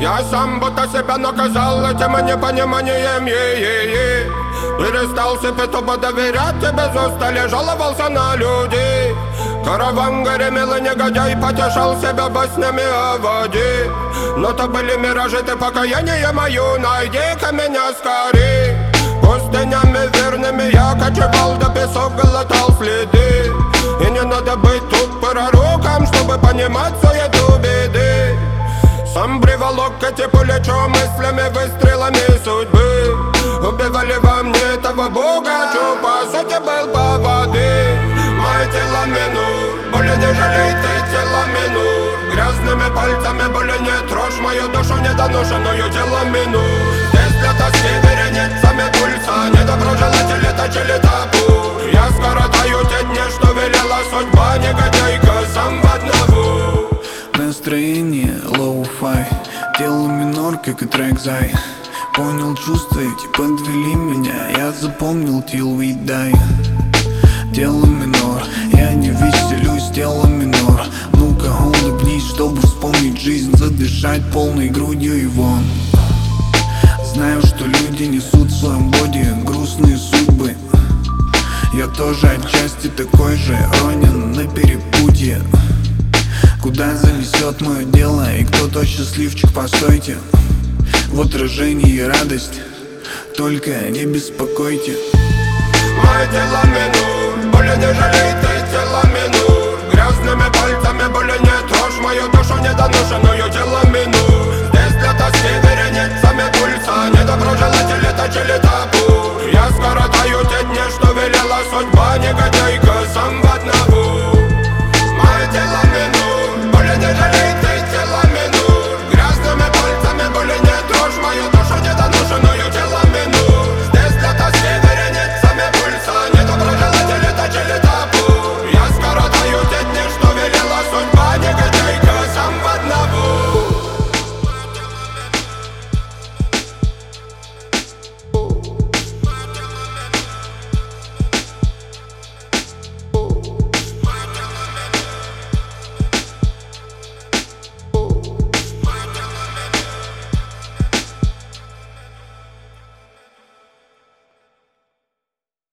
Я сам будто себя наказал этим непониманием. Перестал себе тупо доверять, тебе без устали жаловался на людей. Караван гремел и негодяй потешал себя баснями о воде. Но то были миражи, ты покаяние мою, найди-ка меня скорей. Пустынями верными я кочевал, до песок глотал следы. И не надо быть тут пророком, чтобы понимать суету беды. Сам приволок эти плечо мыслями, выстрелами судьбы. Убивали во мне этого бога, что по сути был по воды. Мое тело минур, более не жалей ты тело минур. Грязными пальцами более не трожь мою душу недоношенную тело минур. Здесь для тоски вереницами пульса, недоброжелатели точили топор. Я скоротаю те дни, что велела судьба, негодяйка сам в одного. Настроение лоу-фай, тело минор, как и трек Зай. Понял чувства эти, подвели меня, я запомнил till we die. Тело минор, я не веселюсь, тело минор. Ну-ка улыбнись, чтобы вспомнить жизнь, задышать полной грудью и вон. Знаю, что люди несут в своем боди грустные судьбы. Я тоже отчасти такой же, ронен на перепутье. Куда занесет мое дело и кто тот счастливчик, постойте. В отражении радость, только не беспокойте. Мое тело минур, более не жалей ты тело минур.